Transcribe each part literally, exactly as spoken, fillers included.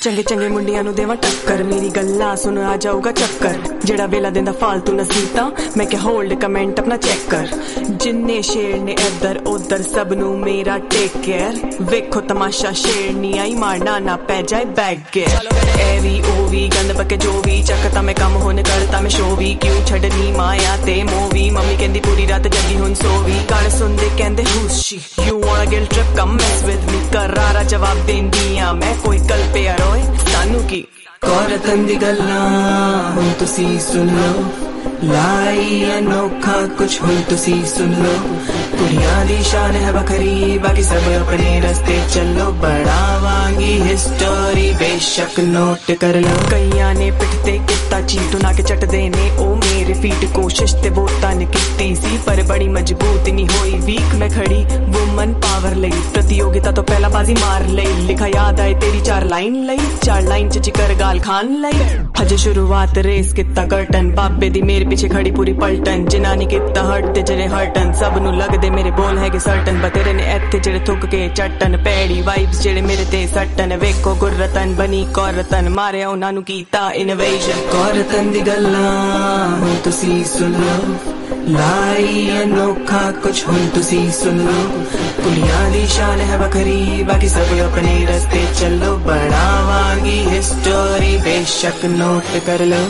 चंगे चंगे मुंडियां नू देवा टक्कर, मेरी गल्ला सुन आ जाऊगा चक्कर, जेड़ा वेला देंदा फालतू नसीता मैं क्या होल्ड कमेंट अपना चेक कर। जिन्ने शेर ने इधर उधर सब नू मेरा टेक केयर, वेखो तमाशा शेर नी आई मारना ना पै जाए बैग गेयर। ए वी ओ वी गंद बके जो भी चकता मैं कम होने करता मैं शो भी, क्यों छड़नी माया ते मूवी, मम्मी कहंदी पूरी रात जगी हुन सोवी, गाने सुनदे कहंदे who's she, you wanna guilt trip come mess with me, करारा जवाब देंदी आ मैं कोई कल पे अरोए सानू की। औरतन दी गल्लां हुण तुसी सुन लो, लाई अनोखा कुछ हुण तुसी सुन लो, कुड़ियां दी शान है बखरी बाकी सब अपने रस्ते चलो, बढ़ावांगी हिस्टोरी बेशक नोट कर लो। कईयां ने पिटते किता चीटू ना के चटदे ने ओ मेरे फीट, कोशिश ते बोता ने कीती सी पर बड़ी मजबूत नहीं होई, वीक मैं खड़ी वुमन पावर लई, प्रतियोगिता तो पहला बाजी मार लई, लिखा याद आए तेरी चार लाइन लई, चार लाइन च जिकर गाल खान लई, हजे शुरुआत रेस किता कर्टन, बाबे दी मेरे पीछे खड़ी पूरी पलटन, जिनानी किता हटते जेड़े हटन, सब नू लगदे मेरे बोल है सर्टन, बतेरे ने इत्थे जेड़े थुक के चट्टन, पैड़ी वाइब्स जेड़े मेरे ते सट्टन, वेखो गुररतन बनी कौरतन, मारे उन्हां नू कीता इनोवेशन। औरतन दी गल्लां हुण तुसी सुन लो, लाई अनोखा कुछ हुण तुसी सुन लो, कुड़ियां दी शान है बखरी बाकी सब अपने रस्ते चलो, बढ़ावांगी हिस्टोरी बेशक नोट कर लो।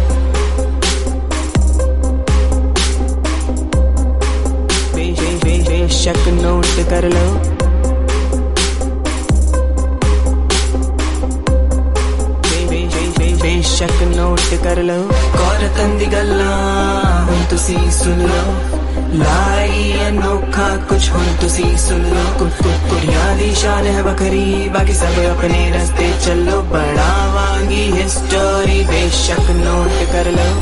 बेशक नोट कर लो, बेशक नोट कर लो। औरतन दी गल्लां हुण तुसी सुन लो, लाई अनोखा कुछ हुण तुसी सुन लो, कुड़ियां दी शान है बखरी बाकी सब अपने रस्ते चलो, बढ़ावांगी हिस्टोरी बेशक नोट कर लो।